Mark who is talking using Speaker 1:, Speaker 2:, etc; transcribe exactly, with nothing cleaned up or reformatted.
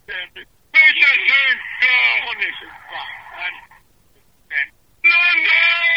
Speaker 1: Wij zijn God is het waar. En London!